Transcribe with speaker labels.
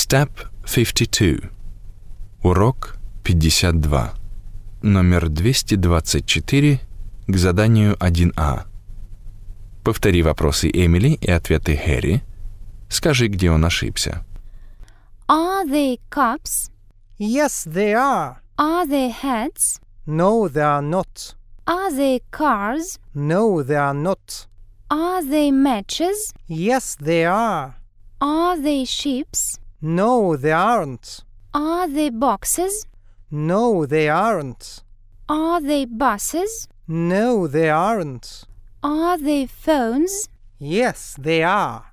Speaker 1: Step 52. Урок 52. Номер 224 к заданию 1А. Повтори вопросы Эмили и ответы Хэри. Скажи, где он ошибся.
Speaker 2: Are they cups?
Speaker 3: Yes, they are.
Speaker 2: Are they hats?
Speaker 3: No, they are not.
Speaker 2: Are they cars?
Speaker 3: No, they are not.
Speaker 2: Are they matches?
Speaker 3: Yes, they are.
Speaker 2: Are they ships?
Speaker 3: No, they aren't.
Speaker 2: Are they boxes?
Speaker 3: No, they aren't.
Speaker 2: Are they buses?
Speaker 3: No, they aren't.
Speaker 2: Are they phones?
Speaker 3: Yes, they are.